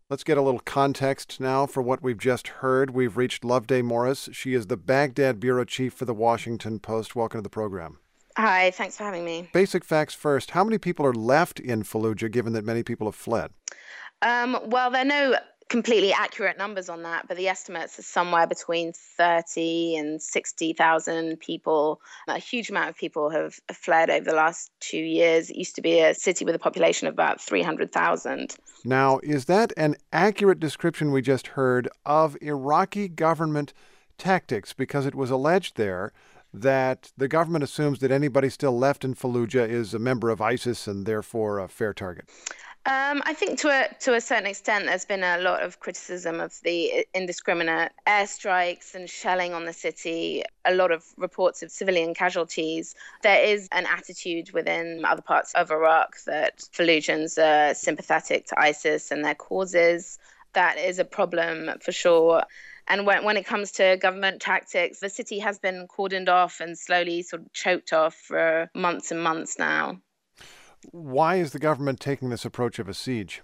Let's get a little context now for what we've just heard. We've reached Loveday Morris. She is the Baghdad bureau chief for the Washington Post. Welcome to the program. Hi, thanks for having me. Basic facts first. How many people are left in Fallujah, given that many people have fled? Well, there are no completely accurate numbers on that, but the estimates are somewhere between 30 and 60,000 people. A huge amount of people have fled over the last 2 years. It used to be a city with a population of about 300,000. Now, is that an accurate description we just heard of Iraqi government tactics? Because it was alleged there that the government assumes that anybody still left in Fallujah is a member of ISIS and therefore a fair target. I think to a certain extent, there's been a lot of criticism of the indiscriminate airstrikes and shelling on the city, a lot of reports of civilian casualties. There is an attitude within other parts of Iraq that Fallujans are sympathetic to ISIS and their causes. That is a problem for sure. And when it comes to government tactics, the city has been cordoned off and slowly sort of choked off for months and months now. Why is the government taking this approach of a siege?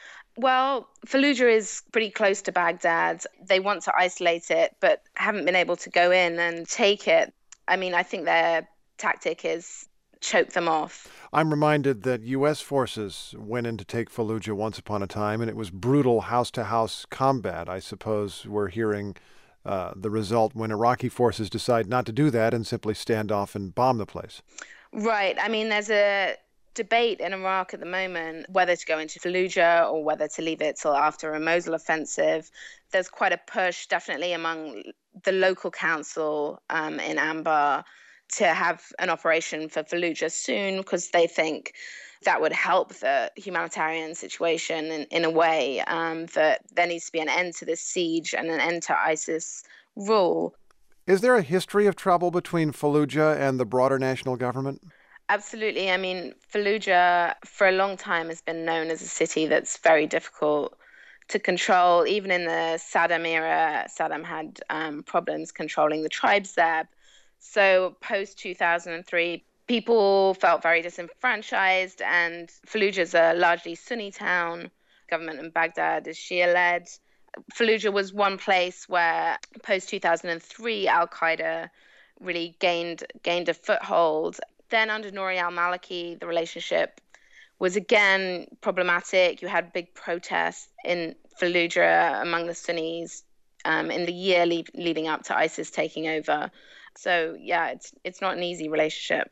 Well, Fallujah is pretty close to Baghdad. They want to isolate it, but haven't been able to go in and take it. I mean, I think their tactic is choke them off. I'm reminded that U.S. forces went in to take Fallujah once upon a time, and it was brutal house-to-house combat. I suppose we're hearing the result when Iraqi forces decide not to do that and simply stand off and bomb the place. Right. I mean, there's a debate in Iraq at the moment whether to go into Fallujah or whether to leave it till after a Mosul offensive. There's quite a push, definitely among the local council in Anbar, to have an operation for Fallujah soon because they think that would help the humanitarian situation in a way, that there needs to be an end to this siege and an end to ISIS rule. Is there a history of trouble between Fallujah and the broader national government? Absolutely. I mean, Fallujah for a long time has been known as a city that's very difficult to control. Even in the Saddam era, Saddam had problems controlling the tribes there. So post 2003, people felt very disenfranchised, and Fallujah is a largely Sunni town. Government in Baghdad is Shia-led. Fallujah was one place where post 2003, Al-Qaeda really gained a foothold. Then under Nouri al-Maliki, the relationship was again problematic. You had big protests in Fallujah among the Sunnis in the year leading up to ISIS taking over. So, yeah, it's not an easy relationship.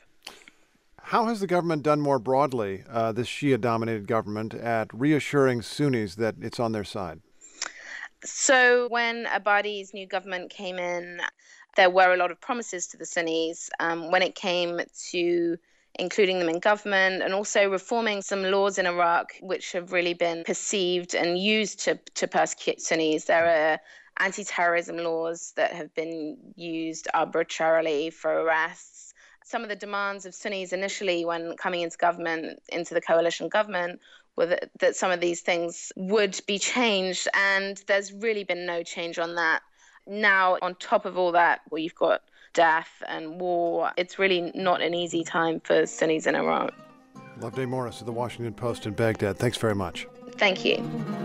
How has the government done more broadly, this Shia-dominated government, at reassuring Sunnis that it's on their side? So when Abadi's new government came in, there were a lot of promises to the Sunnis when it came to including them in government and also reforming some laws in Iraq which have really been perceived and used to persecute Sunnis. There are anti-terrorism laws that have been used arbitrarily for arrests. Some of the demands of Sunnis initially when coming into government, into the coalition government, were that some of these things would be changed, and there's really been no change on that. Now, on top of all that, well, you've got death and war. It's really not an easy time for Sunnis in Iraq. Loveday Morris of the Washington Post in Baghdad. Thanks very much. Thank you.